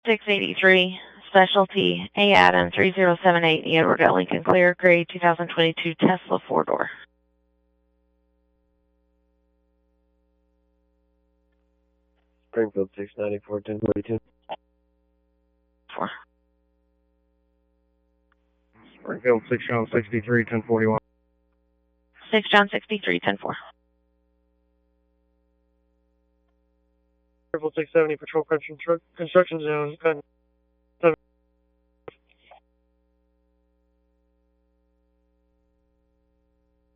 683, Specialty, A. Adam 3078, Edward L. Lincoln Clear, Grade 2022 Tesla 4-door. Springfield 694, 1042. 4. Springfield 6 John 63, 1041. 6 John 63, 10-4. Springfield 670, Patrol Construction Zone.